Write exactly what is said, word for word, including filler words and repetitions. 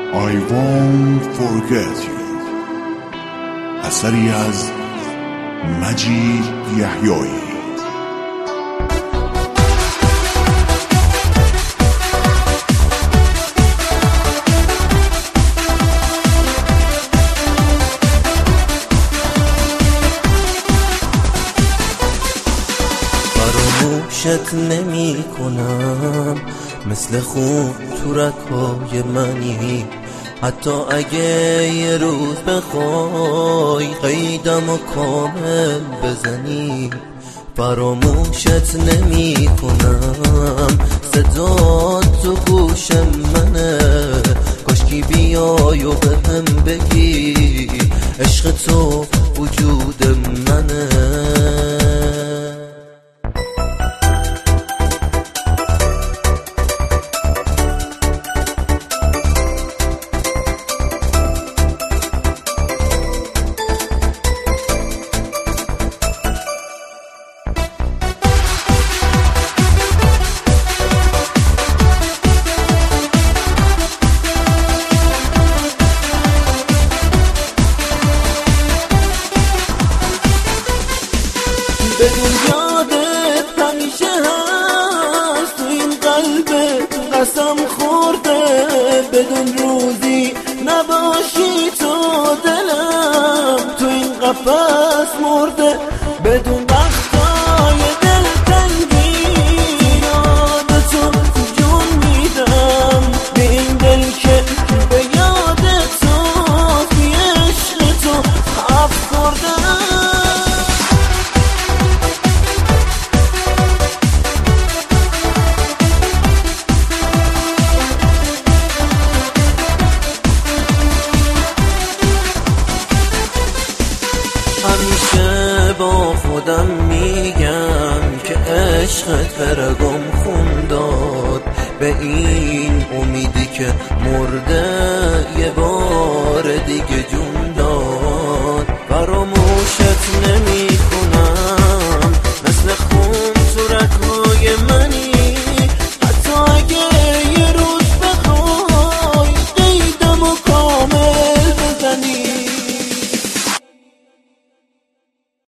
I won't forget you اثری از مجید یحیایی. فراموشت نمی کنم، مثل خون تو رگ‌های منی، حتی اگه یه روز بخوای قیدم و کامل بزنی. فراموشت نمی کنم، صدا تو گوش منه، کاشکی بیای و به هم بگی عشق تو وجود منه. بدون یادت همیشه هست تو این قلبت قسم خورده، بدون روزی نباشی تو دلم تو این قفس مرده، بدون وقتای دلتنگی یاد تو جون میدم، به این دل که به یاد تو بی عشق تو افسردم. همیشه با خودم میگم که عشقت برگم خون داد، به این امیدی که مرده یه بار دیگه جون داد. فراموشت نمی